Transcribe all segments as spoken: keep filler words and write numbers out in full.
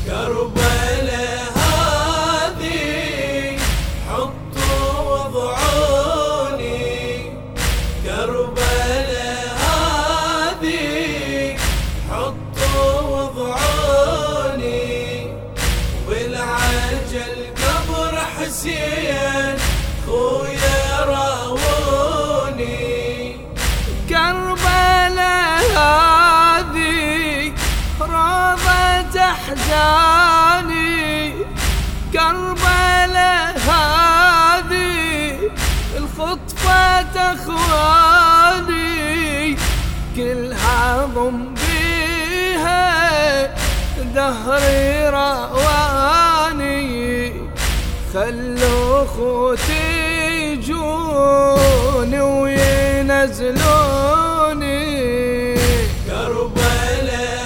كربلاء هذه حطوا وضعوني، كربلاء هذه حطوا وضعوني، والعجل قبر حسين خويا راوني. كربلاء هذه روضة أحزاني، كربلاء هذه الخطفة أخواني، كلها ضم بيها دهري رواني. خلوا خوتي يجوني وينزلوني. كربلاء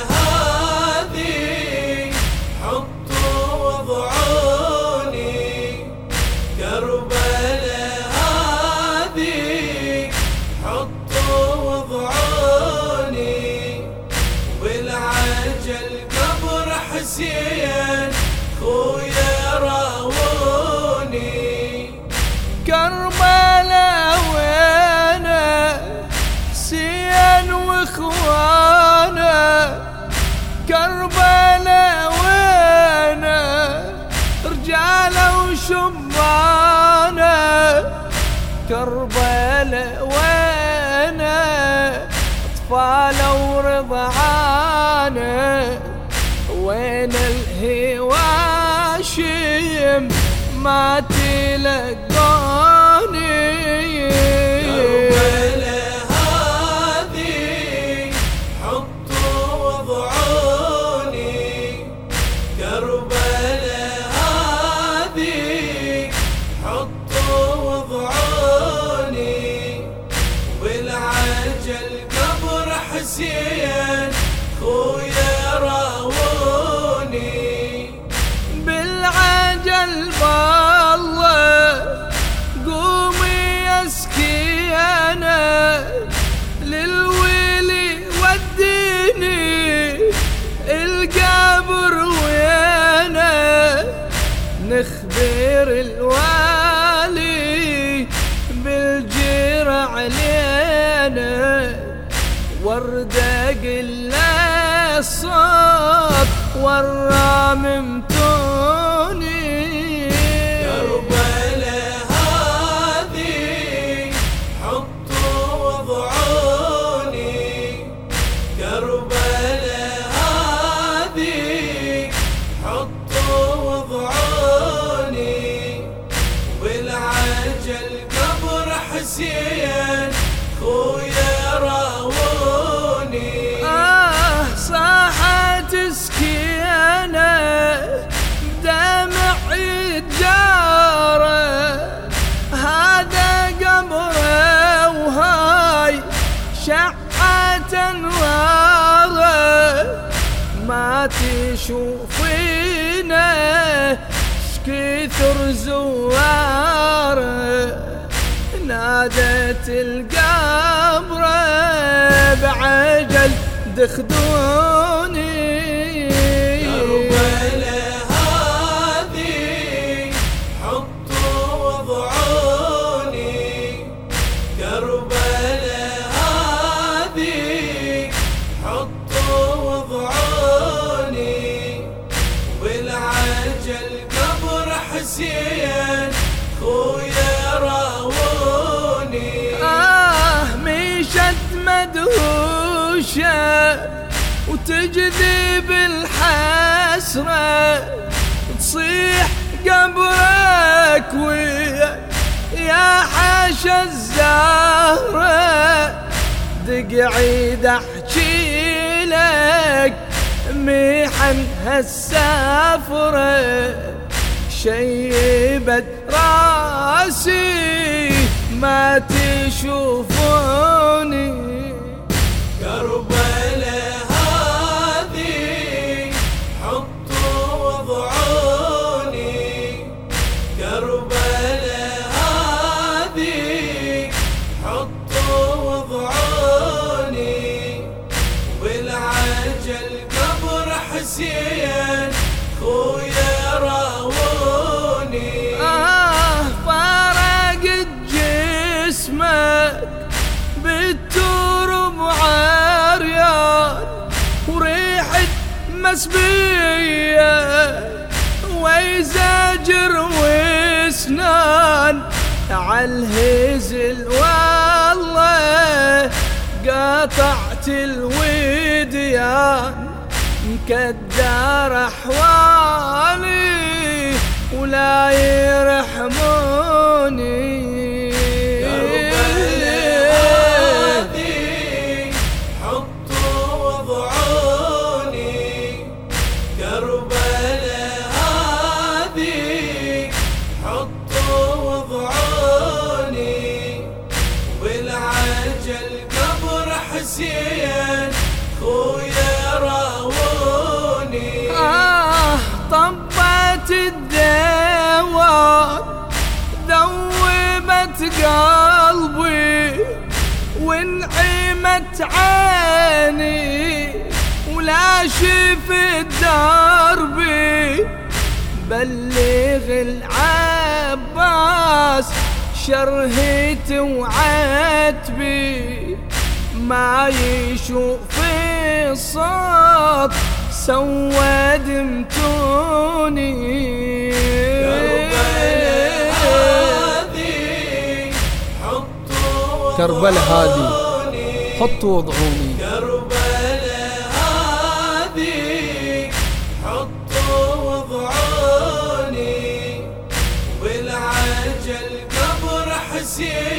هذه حطوا وضعوني، كربلاء هذه حطوا وضعوني، والعجل قبر حسين خويا راوني. كربلاء وينا حسين واخوانا، كربلاء وينا رجاله وشبانا، كربلاء وينا اطفاله ورضعانا، وين الهواشم ما تلقوني. كربلاء هذه حطوا وضعوني، كربلاء هذه حطوا وضعوني، والعجل قبر حسين خويا راوني. بالعجل بالله قومي يا سكينة، للويلي وديني القبر وينا، نخبر الوالي بالجير علينا، وردق له الصوت والرام متوني. كربلاء هذه حطوا وضعوني، كربلاء هذه حطوا وضعوني، والعجل قبر حسين خويا راوني. آه صاحت سكينة دمع يتجارى، هذا قبره وهاي شعة انواره، ما تشوفينا شكثر زواره، نادت القبر بعجل دخدوني. كربلاء هذه حطوا وضعوني، كربلاء هذه حطوا وضعوني، والعجل قبر حسين خويا راوني. آه مشت مدهوشة وتجذب الحسرة، تصيح قبرك ويا يا حاشا الزهرة، دقعيد احكي لك محن هالسافرة، شيبت راسي ما تشوفوني. كربلاء هذه حطوا وضعوني، كربلاء هذه حطوا وضعوني، والعجل قبر حسين بيا ويزاجر وسنان عالهزل والله قطعت الوديان مكدر احوالي ولا يرحموني حسين خويا راوني. آه طبت الدوام ذوبت قلبي وانعمت عيني ولا شفت دربي بلغ العباس شرهت وعتبي ما يشوف الصوت سود متوني. كربلاء هذه حطوا وضعوني. كربلاء هذه حطوا وضعوني والعجل قبر حسين